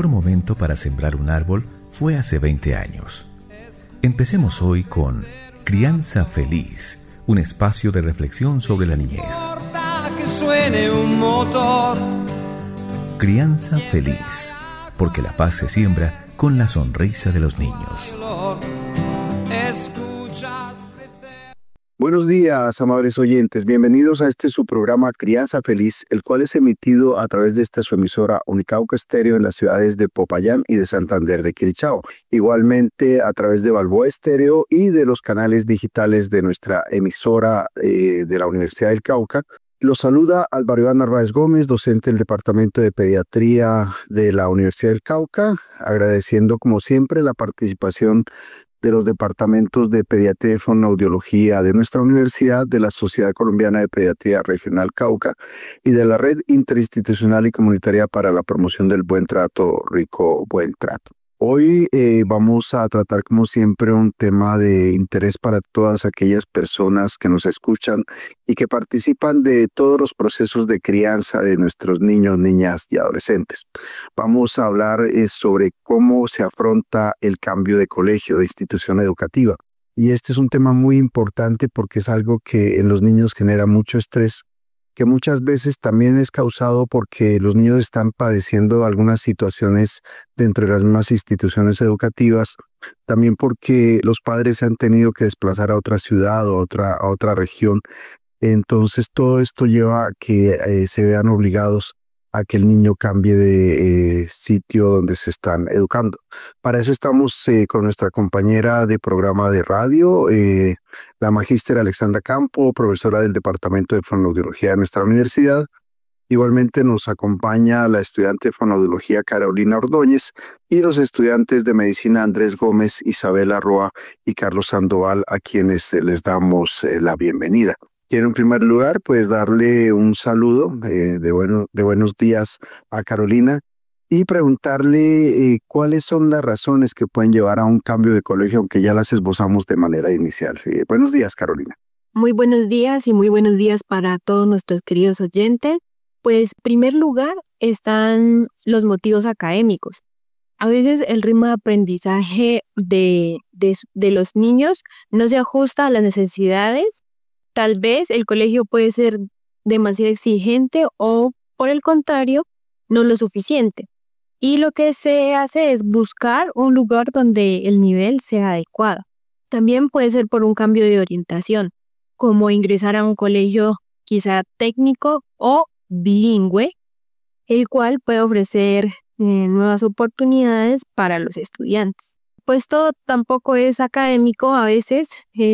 mejor momento para sembrar un árbol fue hace 20 años. Empecemos hoy con Crianza Feliz, un espacio de reflexión sobre la niñez. Que suene un motor. Crianza Feliz, porque la paz se siembra con la sonrisa de los niños. Buenos días, amables oyentes. Bienvenidos a su programa Crianza Feliz, el cual es emitido a través de esta su emisora Unicauca Estéreo en las ciudades de Popayán y de Santander de Quilichao. Igualmente a través de Balboa Estéreo y de los canales digitales de nuestra emisora de la Universidad del Cauca. Los saluda Álvaro Iván Narváez Gómez, docente del Departamento de Pediatría de la Universidad del Cauca, agradeciendo como siempre la participación de los departamentos de Pediatría y Fonoaudiología de nuestra universidad, de la Sociedad Colombiana de Pediatría Regional Cauca y de la Red Interinstitucional y Comunitaria para la Promoción del Buen Trato, Rico Buen Trato. Hoy vamos a tratar como siempre un tema de interés para todas aquellas personas que nos escuchan y que participan de todos los procesos de crianza de nuestros niños, niñas y adolescentes. Vamos a hablar sobre cómo se afronta el cambio de colegio, de institución educativa. Y este es un tema muy importante porque es algo que en los niños genera mucho estrés, que muchas veces también es causado porque los niños están padeciendo algunas situaciones dentro de las mismas instituciones educativas, también porque los padres se han tenido que desplazar a otra ciudad o a otra región. Entonces todo esto lleva a que se vean obligados a que el niño cambie de sitio donde se están educando. Para eso estamos con nuestra compañera de programa de radio, la magíster Alexandra Campo, profesora del Departamento de Fonoaudiología de nuestra universidad. Igualmente nos acompaña la estudiante de Fonoaudiología Carolina Ordóñez y los estudiantes de Medicina Andrés Gómez, Isabela Roa y Carlos Sandoval, a quienes les damos la bienvenida. Quiero en primer lugar pues darle un saludo de buenos días a Carolina y preguntarle cuáles son las razones que pueden llevar a un cambio de colegio, aunque ya las esbozamos de manera inicial. Buenos días, Carolina. Muy buenos días y muy buenos días para todos nuestros queridos oyentes. Pues en primer lugar están los motivos académicos. A veces el ritmo de aprendizaje de los niños no se ajusta a las necesidades. Tal vez el colegio puede ser demasiado exigente o, por el contrario, no lo suficiente. Y lo que se hace es buscar un lugar donde el nivel sea adecuado. También puede ser por un cambio de orientación, como ingresar a un colegio quizá técnico o bilingüe, el cual puede ofrecer nuevas oportunidades para los estudiantes. Pues todo tampoco es académico, a veces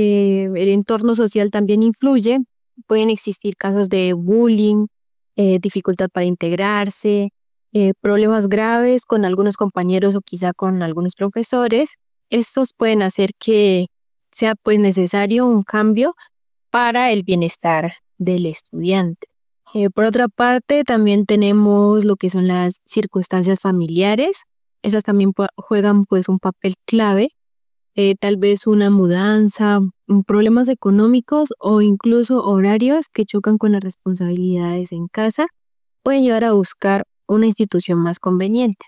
el entorno social también influye, pueden existir casos de bullying, dificultad para integrarse, problemas graves con algunos compañeros o quizá con algunos profesores. Estos pueden hacer que sea pues necesario un cambio para el bienestar del estudiante. Por otra parte, también tenemos lo que son las circunstancias familiares. Esas también juegan pues un papel clave, tal vez una mudanza, problemas económicos o incluso horarios que chocan con las responsabilidades en casa, pueden llevar a buscar una institución más conveniente.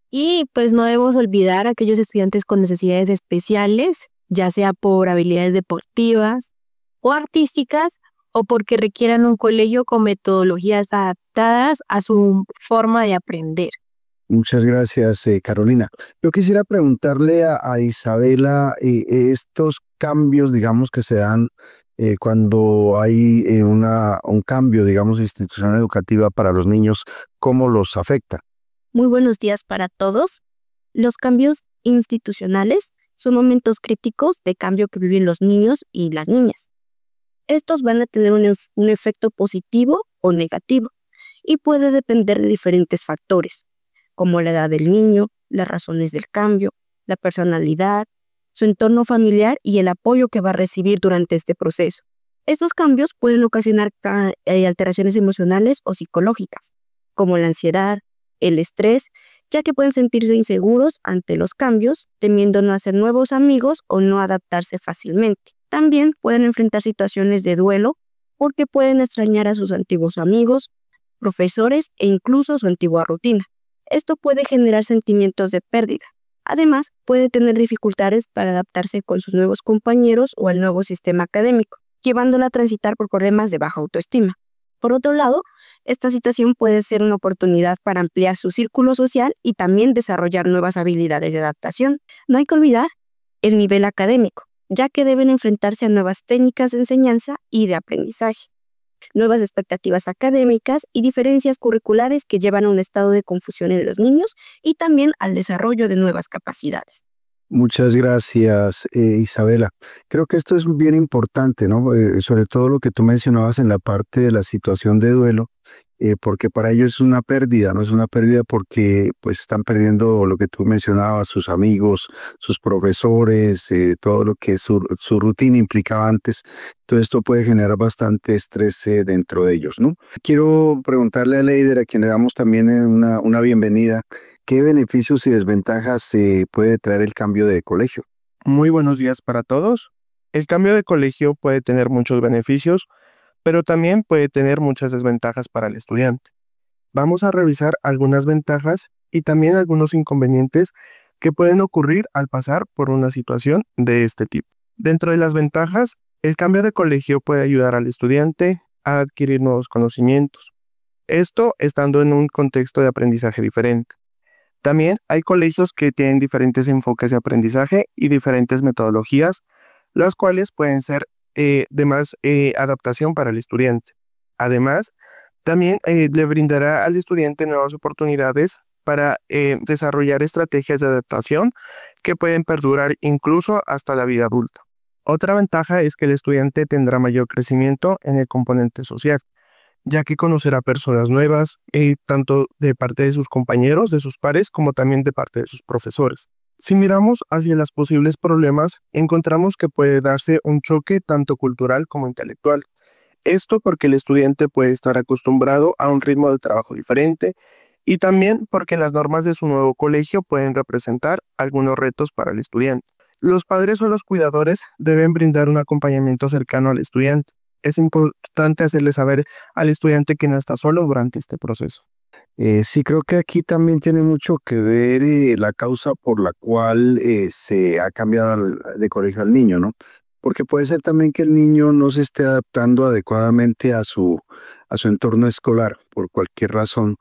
Y pues no debemos olvidar a aquellos estudiantes con necesidades especiales, ya sea por habilidades deportivas o artísticas o porque requieran un colegio con metodologías adaptadas a su forma de aprender. Muchas gracias, Carolina. Yo quisiera preguntarle a Isabela estos cambios, digamos, que se dan cuando hay un cambio, digamos, de institución educativa para los niños, ¿cómo los afecta? Muy buenos días para todos. Los cambios institucionales son momentos críticos de cambio que viven los niños y las niñas. Estos van a tener un efecto positivo o negativo y puede depender de diferentes factores, como la edad del niño, las razones del cambio, la personalidad, su entorno familiar y el apoyo que va a recibir durante este proceso. Estos cambios pueden ocasionar alteraciones emocionales o psicológicas, como la ansiedad, el estrés, ya que pueden sentirse inseguros ante los cambios, temiendo no hacer nuevos amigos o no adaptarse fácilmente. También pueden enfrentar situaciones de duelo porque pueden extrañar a sus antiguos amigos, profesores e incluso su antigua rutina. Esto puede generar sentimientos de pérdida. Además, puede tener dificultades para adaptarse con sus nuevos compañeros o al nuevo sistema académico, llevándola a transitar por problemas de baja autoestima. Por otro lado, esta situación puede ser una oportunidad para ampliar su círculo social y también desarrollar nuevas habilidades de adaptación. No hay que olvidar el nivel académico, ya que deben enfrentarse a nuevas técnicas de enseñanza y de aprendizaje, nuevas expectativas académicas y diferencias curriculares que llevan a un estado de confusión en los niños y también al desarrollo de nuevas capacidades. Muchas gracias, Isabela. Creo que esto es bien importante, ¿no? Sobre todo lo que tú mencionabas en la parte de la situación de duelo, porque para ellos es una pérdida, ¿no? Es una pérdida porque pues están perdiendo lo que tú mencionabas, sus amigos, sus profesores, todo lo que su rutina implicaba antes. Todo esto puede generar bastante estrés dentro de ellos, ¿no? Quiero preguntarle a Leider, a quien le damos también una bienvenida, ¿qué beneficios y desventajas puede traer el cambio de colegio? Muy buenos días para todos. El cambio de colegio puede tener muchos beneficios, pero también puede tener muchas desventajas para el estudiante. Vamos a revisar algunas ventajas y también algunos inconvenientes que pueden ocurrir al pasar por una situación de este tipo. Dentro de las ventajas, el cambio de colegio puede ayudar al estudiante a adquirir nuevos conocimientos. Esto estando en un contexto de aprendizaje diferente. También hay colegios que tienen diferentes enfoques de aprendizaje y diferentes metodologías, las cuales pueden ser de más adaptación para el estudiante. Además, también le brindará al estudiante nuevas oportunidades para desarrollar estrategias de adaptación que pueden perdurar incluso hasta la vida adulta. Otra ventaja es que el estudiante tendrá mayor crecimiento en el componente social, ya que conocerá personas nuevas, tanto de parte de sus compañeros, de sus pares, como también de parte de sus profesores. Si miramos hacia los posibles problemas, encontramos que puede darse un choque tanto cultural como intelectual. Esto porque el estudiante puede estar acostumbrado a un ritmo de trabajo diferente y también porque las normas de su nuevo colegio pueden representar algunos retos para el estudiante. Los padres o los cuidadores deben brindar un acompañamiento cercano al estudiante. Es importante hacerle saber al estudiante que no está solo durante este proceso. Sí, creo que aquí también tiene mucho que ver la causa por la cual se ha cambiado de colegio al niño, ¿no? Porque puede ser también que el niño no se esté adaptando adecuadamente a su entorno escolar por cualquier razón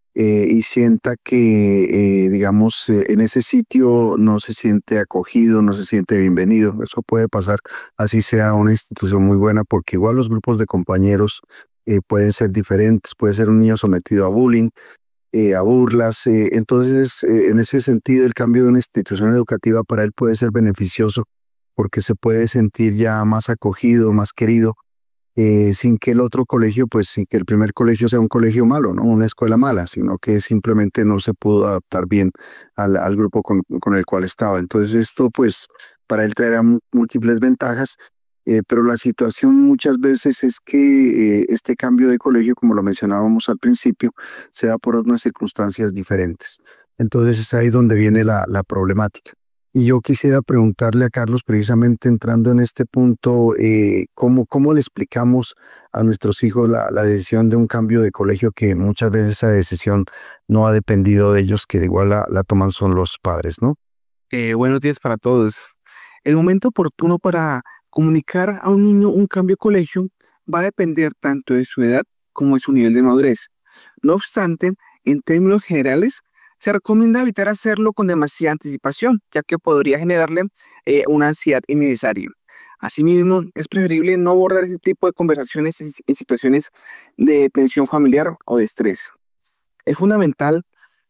y sienta que, digamos, en ese sitio no se siente acogido, no se siente bienvenido. Eso puede pasar, así sea una institución muy buena, porque igual los grupos de compañeros pueden ser diferentes, puede ser un niño sometido a bullying, a burlas. Entonces, en ese sentido, el cambio de una institución educativa para él puede ser beneficioso porque se puede sentir ya más acogido, más querido, sin que el otro colegio, pues sin que el primer colegio sea un colegio malo, ¿no? Una escuela mala, sino que simplemente no se pudo adaptar bien al grupo con el cual estaba. Entonces esto, pues, para él traerá múltiples ventajas, pero la situación muchas veces es que este cambio de colegio, como lo mencionábamos al principio, se da por unas circunstancias diferentes. Entonces es ahí donde viene la problemática. Y yo quisiera preguntarle a Carlos, precisamente entrando en este punto, ¿cómo le explicamos a nuestros hijos la decisión de un cambio de colegio, que muchas veces esa decisión no ha dependido de ellos, que igual la toman son los padres, ¿no? Buenos días para todos. El momento oportuno para comunicar a un niño un cambio de colegio va a depender tanto de su edad como de su nivel de madurez. No obstante, en términos generales, se recomienda evitar hacerlo con demasiada anticipación, ya que podría generarle una ansiedad innecesaria. Asimismo, es preferible no abordar ese tipo de conversaciones en situaciones de tensión familiar o de estrés. Es fundamental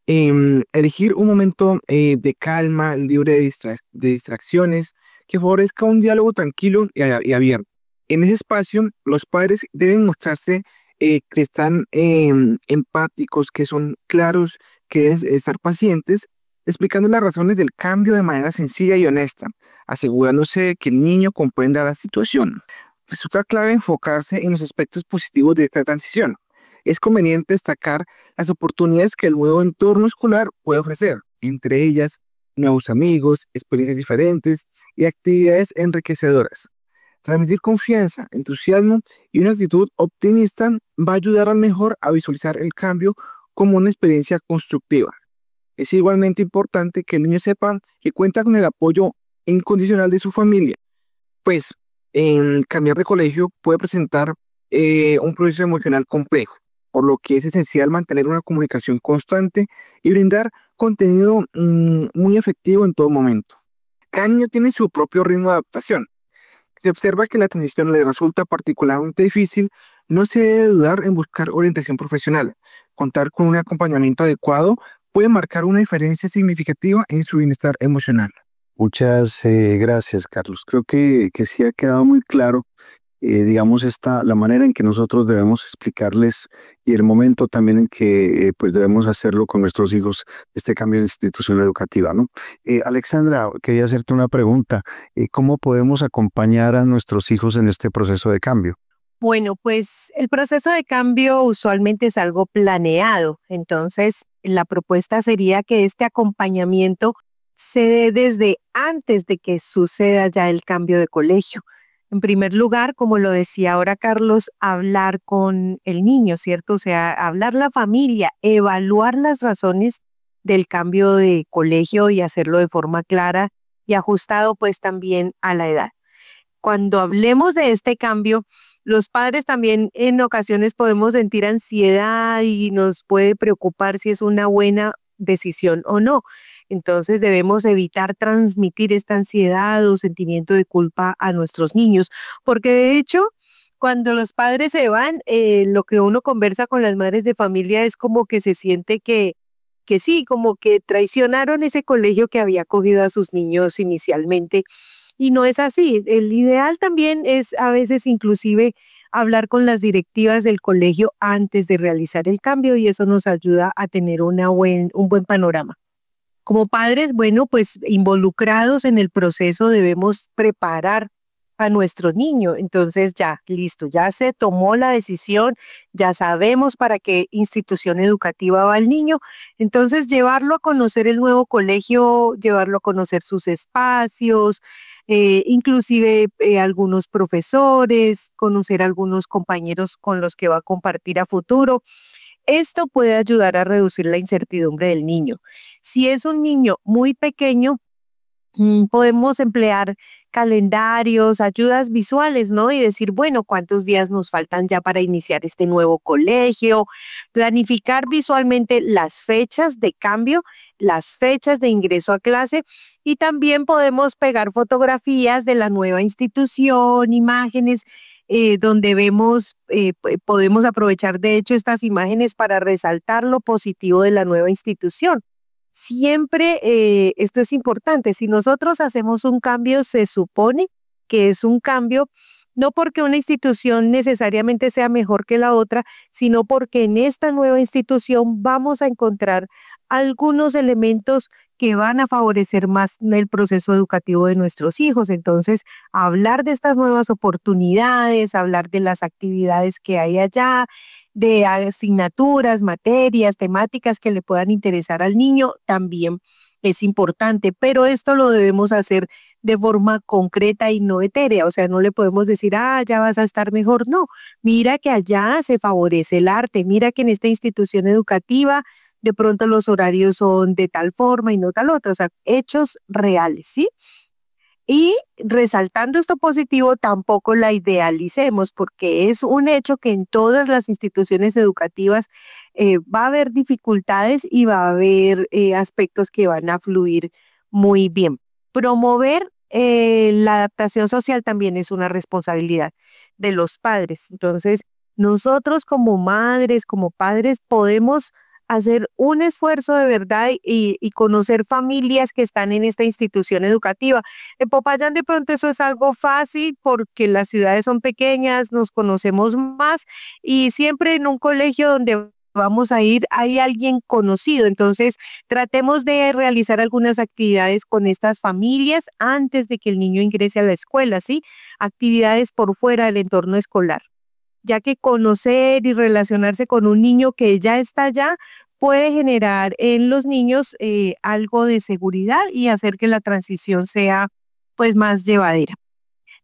elegir un momento de calma, libre de distracciones, que favorezca un diálogo tranquilo y abierto. En ese espacio, los padres deben mostrarse que están empáticos, que son claros, que deben estar pacientes, explicando las razones del cambio de manera sencilla y honesta, asegurándose de que el niño comprenda la situación. Resulta clave enfocarse en los aspectos positivos de esta transición. Es conveniente destacar las oportunidades que el nuevo entorno escolar puede ofrecer, entre ellas nuevos amigos, experiencias diferentes y actividades enriquecedoras. Transmitir confianza, entusiasmo y una actitud optimista va a ayudar al mejor a visualizar el cambio como una experiencia constructiva. Es igualmente importante que el niño sepa que cuenta con el apoyo incondicional de su familia, pues en cambiar de colegio puede presentar un proceso emocional complejo, por lo que es esencial mantener una comunicación constante y brindar contenido muy efectivo en todo momento. Cada niño tiene su propio ritmo de adaptación. Si observa que la transición le resulta particularmente difícil, no se debe dudar en buscar orientación profesional. Contar con un acompañamiento adecuado puede marcar una diferencia significativa en su bienestar emocional. Muchas gracias, Carlos. Creo que sí ha quedado muy claro, digamos, la manera en que nosotros debemos explicarles y el momento también en que pues debemos hacerlo con nuestros hijos, este cambio de institución educativa, ¿no? Alexandra, quería hacerte una pregunta. ¿Cómo podemos acompañar a nuestros hijos en este proceso de cambio? Bueno, pues el proceso de cambio usualmente es algo planeado, entonces la propuesta sería que este acompañamiento se dé desde antes de que suceda ya el cambio de colegio. En primer lugar, como lo decía ahora Carlos, hablar con el niño, ¿cierto? O sea, hablar la familia, evaluar las razones del cambio de colegio y hacerlo de forma clara y ajustado pues también a la edad. Cuando hablemos de este cambio, los padres también en ocasiones podemos sentir ansiedad y nos puede preocupar si es una buena decisión o no. Entonces debemos evitar transmitir esta ansiedad o sentimiento de culpa a nuestros niños, porque de hecho, cuando los padres se van, lo que uno conversa con las madres de familia es como que se siente que sí, como que traicionaron ese colegio que había acogido a sus niños inicialmente. Y no es así. El ideal también es a veces inclusive hablar con las directivas del colegio antes de realizar el cambio y eso nos ayuda a tener un buen panorama. Como padres, bueno, pues involucrados en el proceso debemos preparar a nuestro niño. Entonces ya, listo, ya se tomó la decisión, ya sabemos para qué institución educativa va el niño. Entonces llevarlo a conocer el nuevo colegio, llevarlo a conocer sus espacios, inclusive algunos profesores, conocer algunos compañeros con los que va a compartir a futuro. Esto puede ayudar a reducir la incertidumbre del niño. Si es un niño muy pequeño, podemos emplear calendarios, ayudas visuales, ¿no? Y decir, bueno, ¿cuántos días nos faltan ya para iniciar este nuevo colegio? Planificar visualmente las fechas de cambio, las fechas de ingreso a clase y también podemos pegar fotografías de la nueva institución, imágenes donde vemos, podemos aprovechar de hecho estas imágenes para resaltar lo positivo de la nueva institución. Siempre esto es importante. Si nosotros hacemos un cambio, se supone que es un cambio no porque una institución necesariamente sea mejor que la otra, sino porque en esta nueva institución vamos a encontrar algunos elementos que van a favorecer más el proceso educativo de nuestros hijos. Entonces, hablar de estas nuevas oportunidades, hablar de las actividades que hay allá, de asignaturas, materias, temáticas que le puedan interesar al niño, también es importante, pero esto lo debemos hacer de forma concreta y no etérea, o sea, no le podemos decir, ya vas a estar mejor, no, mira que allá se favorece el arte, mira que en esta institución educativa de pronto los horarios son de tal forma y no tal otra, o sea, hechos reales, ¿sí? Y resaltando esto positivo, tampoco la idealicemos, porque es un hecho que en todas las instituciones educativas va a haber dificultades y va a haber aspectos que van a fluir muy bien. Promover la adaptación social también es una responsabilidad de los padres. Entonces, nosotros como madres, como padres, podemos hacer un esfuerzo de verdad y conocer familias que están en esta institución educativa. En Popayán de pronto eso es algo fácil porque las ciudades son pequeñas, nos conocemos más y siempre en un colegio donde vamos a ir hay alguien conocido. Entonces tratemos de realizar algunas actividades con estas familias antes de que el niño ingrese a la escuela, ¿sí? Actividades por fuera del entorno escolar, ya que conocer y relacionarse con un niño que ya está allá puede generar en los niños algo de seguridad y hacer que la transición sea pues más llevadera.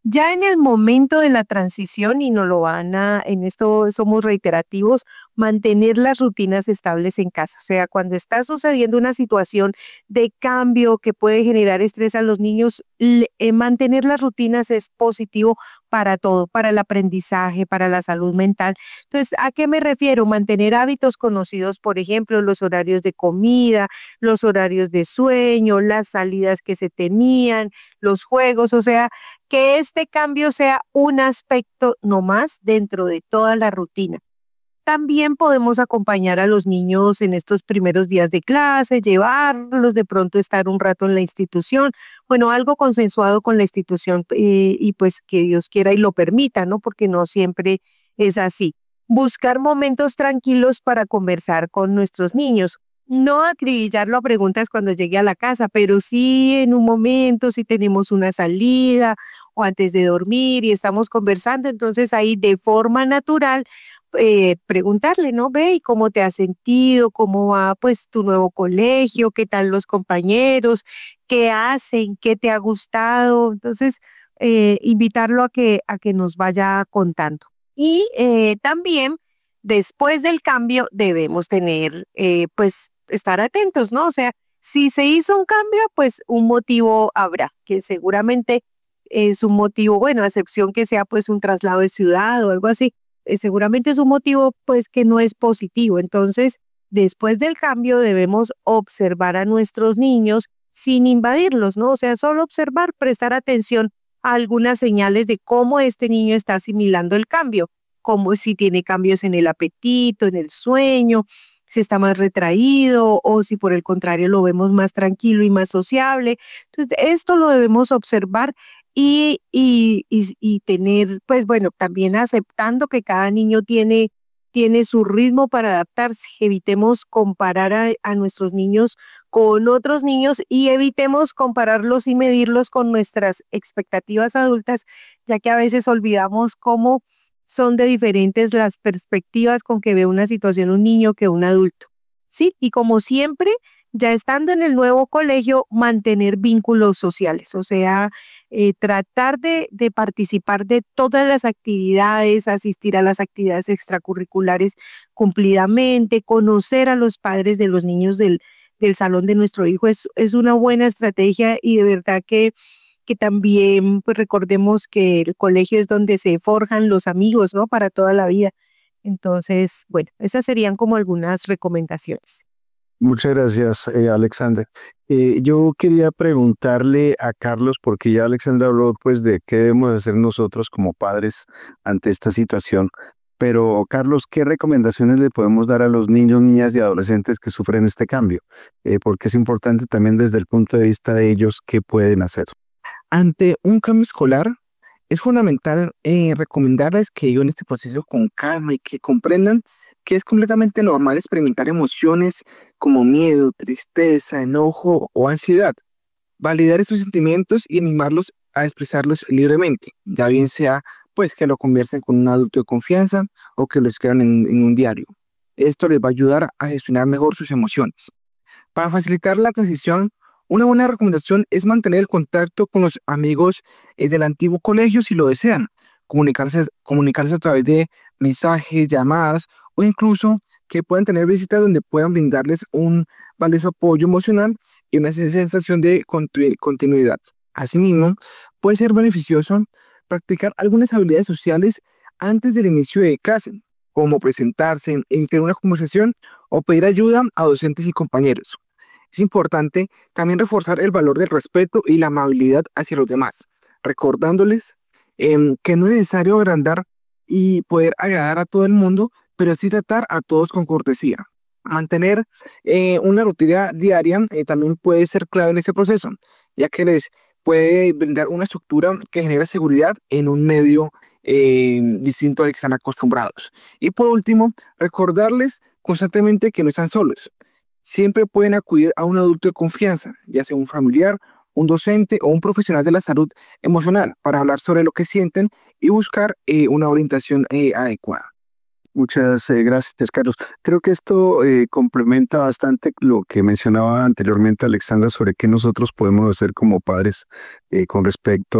Ya en el momento de la transición, y no lo van a, en esto somos reiterativos, mantener las rutinas estables en casa. O sea, cuando está sucediendo una situación de cambio que puede generar estrés a los niños, mantener las rutinas es positivo para todo, para el aprendizaje, para la salud mental. Entonces, ¿a qué me refiero? Mantener hábitos conocidos, por ejemplo, los horarios de comida, los horarios de sueño, las salidas que se tenían, los juegos, o sea, que este cambio sea un aspecto no más dentro de toda la rutina. También podemos acompañar a los niños en estos primeros días de clase, llevarlos de pronto estar un rato en la institución, bueno, algo consensuado con la institución y pues que Dios quiera y lo permita, ¿no? Porque no siempre es así. Buscar momentos tranquilos para conversar con nuestros niños. No acribillarlo a preguntas cuando llegue a la casa, pero sí en un momento, si tenemos una salida o antes de dormir y estamos conversando, entonces ahí de forma natural preguntarle, ¿no? Ve, ¿y cómo te has sentido? ¿Cómo va pues tu nuevo colegio? ¿Qué tal los compañeros? ¿Qué hacen? ¿Qué te ha gustado? Entonces, invitarlo a que nos vaya contando. Y también, después del cambio, debemos tener, pues, estar atentos, ¿no? O sea, si se hizo un cambio, pues un motivo habrá, que seguramente es un motivo, bueno, a excepción que sea pues un traslado de ciudad o algo así, seguramente es un motivo pues que no es positivo. Entonces, después del cambio debemos observar a nuestros niños sin invadirlos, ¿no? O sea, solo observar, prestar atención a algunas señales de cómo este niño está asimilando el cambio, como si tiene cambios en el apetito, en el sueño, si está más retraído o si por el contrario lo vemos más tranquilo y más sociable. Entonces, esto lo debemos observar y tener, pues bueno, también aceptando que cada niño tiene su ritmo para adaptarse. Evitemos comparar a nuestros niños con otros niños y evitemos compararlos y medirlos con nuestras expectativas adultas, ya que a veces olvidamos cómo son de diferentes las perspectivas con que ve una situación un niño que un adulto. Sí, y como siempre, ya estando en el nuevo colegio, mantener vínculos sociales, o sea, tratar de participar de todas las actividades, asistir a las actividades extracurriculares cumplidamente, conocer a los padres de los niños del salón de nuestro hijo es una buena estrategia y de verdad que también pues recordemos que el colegio es donde se forjan los amigos, ¿no? Para toda la vida. Entonces, bueno, esas serían como algunas recomendaciones. Muchas gracias, Alexander. Yo quería preguntarle a Carlos, porque ya Alexander habló pues de qué debemos hacer nosotros como padres ante esta situación, pero Carlos, ¿qué recomendaciones le podemos dar a los niños, niñas y adolescentes que sufren este cambio? Porque es importante también desde el punto de vista de ellos qué pueden hacer. Ante un cambio escolar, es fundamental recomendarles que vivan este proceso con calma y que comprendan que es completamente normal experimentar emociones como miedo, tristeza, enojo o ansiedad. Validar estos sentimientos y animarlos a expresarlos libremente, ya bien sea pues que lo conversen con un adulto de confianza o que lo escriban en un diario. Esto les va a ayudar a gestionar mejor sus emociones. Para facilitar la transición, una buena recomendación es mantener el contacto con los amigos del antiguo colegio si lo desean, comunicarse a través de mensajes, llamadas o incluso que puedan tener visitas donde puedan brindarles un valioso apoyo emocional y una sensación de continuidad. Asimismo, puede ser beneficioso practicar algunas habilidades sociales antes del inicio de clase, como presentarse, iniciar una conversación o pedir ayuda a docentes y compañeros. Es importante también reforzar el valor del respeto y la amabilidad hacia los demás, recordándoles que no es necesario agrandar y poder agradar a todo el mundo, pero sí tratar a todos con cortesía. Mantener una rutina diaria también puede ser clave en este proceso, ya que les puede brindar una estructura que genera seguridad en un medio distinto al que están acostumbrados. Y por último, recordarles constantemente que no están solos. Siempre pueden acudir a un adulto de confianza, ya sea un familiar, un docente o un profesional de la salud emocional, para hablar sobre lo que sienten y buscar una orientación adecuada. Muchas gracias, Carlos. Creo que esto complementa bastante lo que mencionaba anteriormente Alexandra sobre qué nosotros podemos hacer como padres con respecto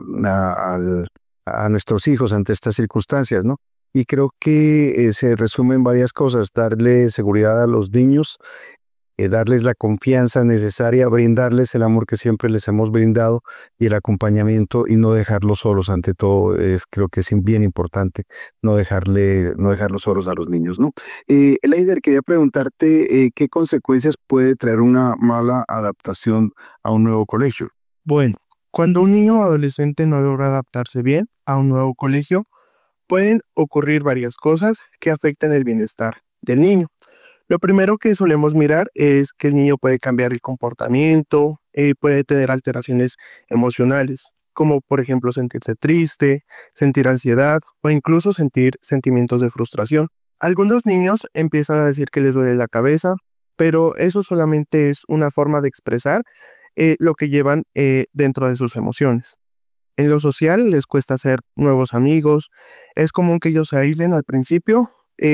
a nuestros hijos ante estas circunstancias, ¿no? Y creo que se resumen varias cosas: darle seguridad a los niños, darles la confianza necesaria, brindarles el amor que siempre les hemos brindado y el acompañamiento, y no dejarlos solos. Ante todo, creo que es bien importante no dejarlos solos a los niños, ¿no? Leider, quería preguntarte qué consecuencias puede traer una mala adaptación a un nuevo colegio. Bueno, cuando un niño o adolescente no logra adaptarse bien a un nuevo colegio, pueden ocurrir varias cosas que afectan el bienestar del niño. Lo primero que solemos mirar es que el niño puede cambiar el comportamiento, puede tener alteraciones emocionales, como por ejemplo sentirse triste, sentir ansiedad o incluso sentir sentimientos de frustración. Algunos niños empiezan a decir que les duele la cabeza, pero eso solamente es una forma de expresar lo que llevan dentro de sus emociones. En lo social les cuesta hacer nuevos amigos, es común que ellos se aíslen al principio,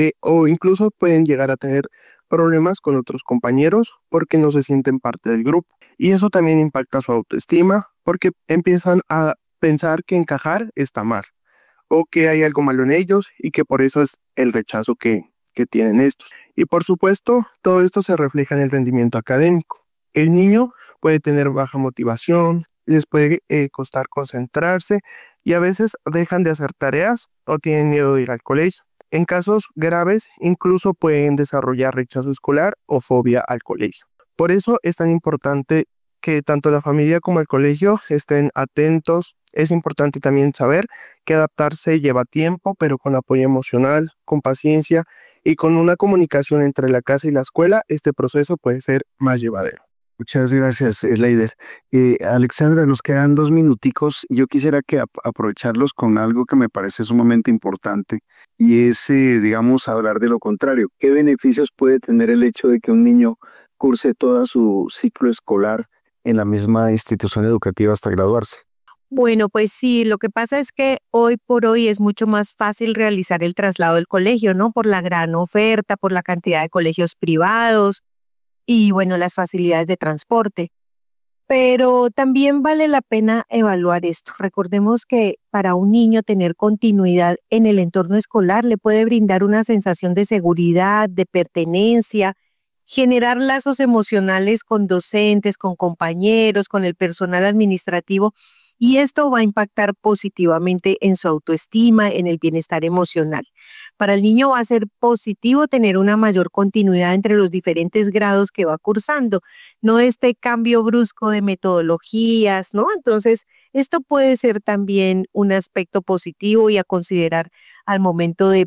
o incluso pueden llegar a tener problemas con otros compañeros porque no se sienten parte del grupo. Y eso también impacta su autoestima porque empiezan a pensar que encajar está mal o que hay algo malo en ellos y que por eso es el rechazo que tienen estos. Y por supuesto, todo esto se refleja en el rendimiento académico. El niño puede tener baja motivación, les puede costar concentrarse y a veces dejan de hacer tareas o tienen miedo de ir al colegio. En casos graves, incluso pueden desarrollar rechazo escolar o fobia al colegio. Por eso es tan importante que tanto la familia como el colegio estén atentos. Es importante también saber que adaptarse lleva tiempo, pero con apoyo emocional, con paciencia y con una comunicación entre la casa y la escuela, este proceso puede ser más llevadero. Muchas gracias, Leider. Alexandra, nos quedan 2 minuticos y yo quisiera aprovecharlos con algo que me parece sumamente importante, y es, digamos, hablar de lo contrario. ¿Qué beneficios puede tener el hecho de que un niño curse todo su ciclo escolar en la misma institución educativa hasta graduarse? Bueno, pues sí, lo que pasa es que hoy por hoy es mucho más fácil realizar el traslado del colegio, ¿no? Por la gran oferta, por la cantidad de colegios privados y bueno, las facilidades de transporte. Pero también vale la pena evaluar esto. Recordemos que para un niño tener continuidad en el entorno escolar le puede brindar una sensación de seguridad, de pertenencia, generar lazos emocionales con docentes, con compañeros, con el personal administrativo, y esto va a impactar positivamente en su autoestima, en el bienestar emocional. Para el niño va a ser positivo tener una mayor continuidad entre los diferentes grados que va cursando, no este cambio brusco de metodologías, ¿no? Entonces, esto puede ser también un aspecto positivo y a considerar al momento de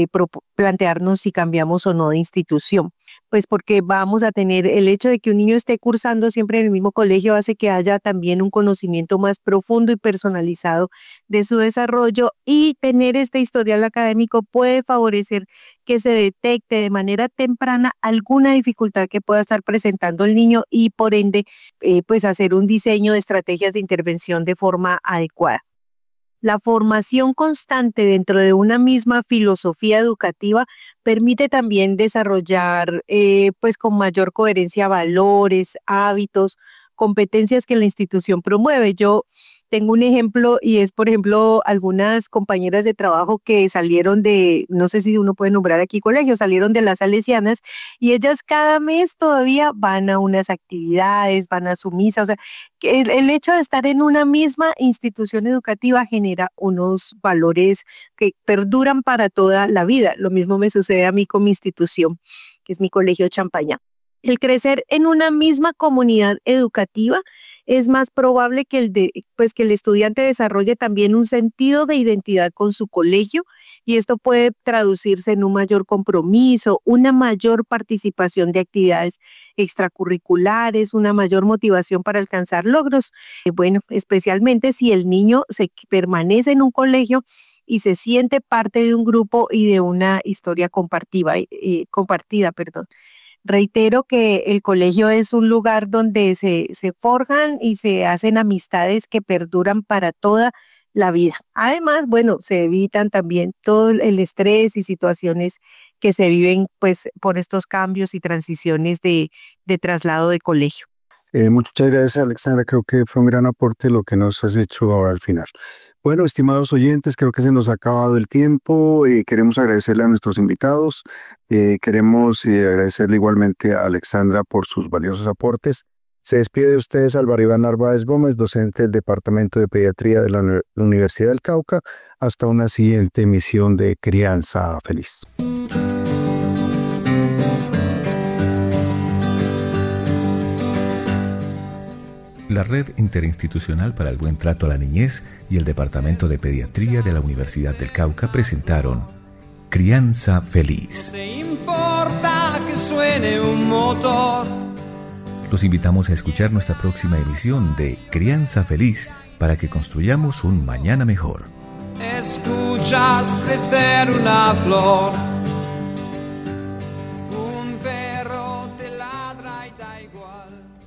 plantearnos si cambiamos o no de institución. Pues porque vamos a tener el hecho de que un niño esté cursando siempre en el mismo colegio hace que haya también un conocimiento más profundo y personalizado de su desarrollo, y tener este historial académico puede favorecer que se detecte de manera temprana alguna dificultad que pueda estar presentando el niño y por ende pues hacer un diseño de estrategias de intervención de forma adecuada. La formación constante dentro de una misma filosofía educativa permite también desarrollar pues con mayor coherencia valores, hábitos, competencias que la institución promueve. Yo tengo un ejemplo y es, por ejemplo, algunas compañeras de trabajo que salieron de, no sé si uno puede nombrar aquí colegios, salieron de las Salesianas y ellas cada mes todavía van a unas actividades, van a su misa. O sea, que el hecho de estar en una misma institución educativa genera unos valores que perduran para toda la vida. Lo mismo me sucede a mí con mi institución, que es mi colegio Champañá. El crecer en una misma comunidad educativa es más probable que que el estudiante desarrolle también un sentido de identidad con su colegio, y esto puede traducirse en un mayor compromiso, una mayor participación de actividades extracurriculares, una mayor motivación para alcanzar logros. Bueno, especialmente si el niño permanece en un colegio y se siente parte de un grupo y de una historia compartida. Reitero que el colegio es un lugar donde se forjan y se hacen amistades que perduran para toda la vida. Además, bueno, se evitan también todo el estrés y situaciones que se viven pues por estos cambios y transiciones de traslado de colegio. Muchas gracias, Alexandra. Creo que fue un gran aporte lo que nos has hecho ahora al final. Bueno, estimados oyentes, creo que se nos ha acabado el tiempo. Queremos agradecerle a nuestros invitados. Queremos agradecerle igualmente a Alexandra por sus valiosos aportes. Se despide de ustedes Álvaro Iván Narváez Gómez, docente del Departamento de Pediatría de la Universidad del Cauca. Hasta una siguiente emisión de Crianza Feliz. La Red Interinstitucional para el Buen Trato a la Niñez y el Departamento de Pediatría de la Universidad del Cauca presentaron Crianza Feliz. No te importa que suene un motor. Los invitamos a escuchar nuestra próxima emisión de Crianza Feliz para que construyamos un mañana mejor. Escuchas crecer una flor.